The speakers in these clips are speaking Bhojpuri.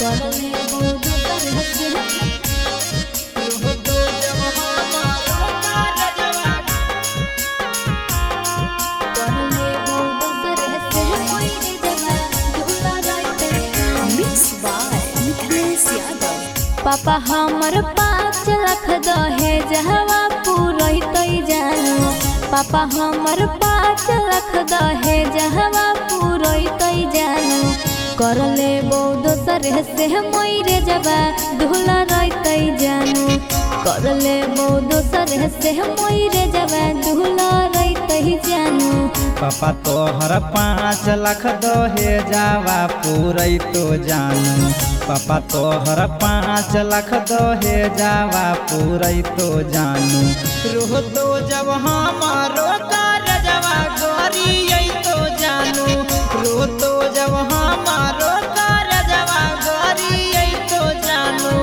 पापा हमर 5 लाख दहेजवा पूरैत जानो। पापा हमर 5 लाख दहेजवा पूरैत जानो। कर लेबो दोसर से मोरे जबा दूल्हा रहित जानो। कर लेबो दोसर से मोरे जबा दूल्हा रहित जानो। पापा तोहर 5 लाख दहेजवा पूरैत जानो। पापा तोहर 5 लाख दहेजवा पूरैत जानो। रोह तो जब हमारो कारजवा गरियैतो जानो। रोह तो जब हमारो कारजवा गरियैतो जानो।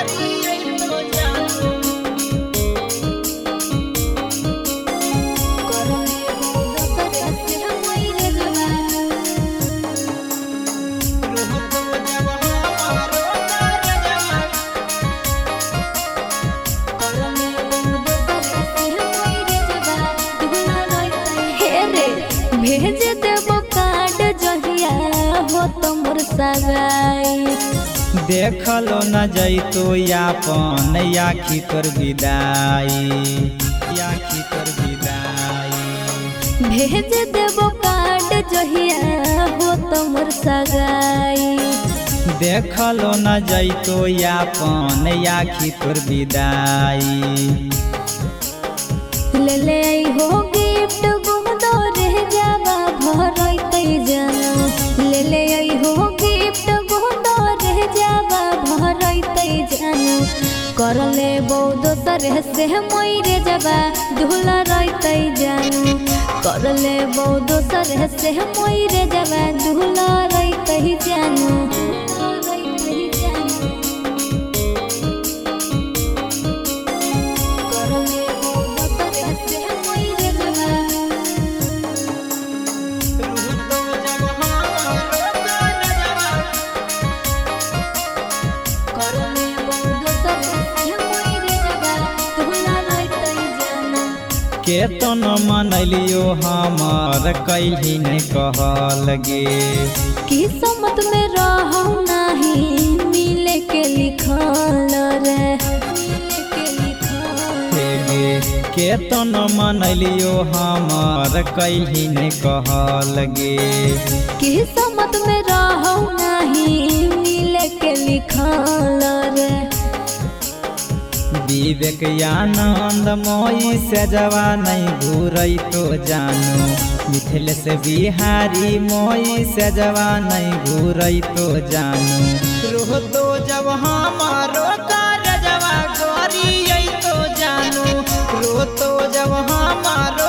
भेज देबो कार्ड जहिया हो तोर सगाई। देखलो न जैतो यापन याखी तोर विदाई। याखी तोर विदाई। भेज देबो कार्ड जहिया हो तोर सगाई। देखलो न जैतो यापन याखी तोर विदाई। ले ले हो गिफ्ट गुमदो रह जावा भरैत जानो। ले ले हो गिफ्ट गुमदो रह जावा भरैत जानो। कर लेबो दोसर से मोरे जबा दूल्हा रहित जानो। कर लेबो दोसर से मोरे जबा दूल्हा रहित जानो। केतन मनलियो हमार कहीं नहीं कहल गे। किस्मत में रहू नहीं मिले के लिखल रे। केतन मनलियो हमार कहीं नहीं कहल गे। किस्मत में रहू नहीं मिले के लिखल रे। विवेक आनंद मोई से जवा नहीं घूरैतो जानो। मिथिलेश बिहारी मोई से जवा नहीं घूरैतो जानो। रोह तो जब हमारो कारजवा गरियैतो जानो। रोह तो जब हमारो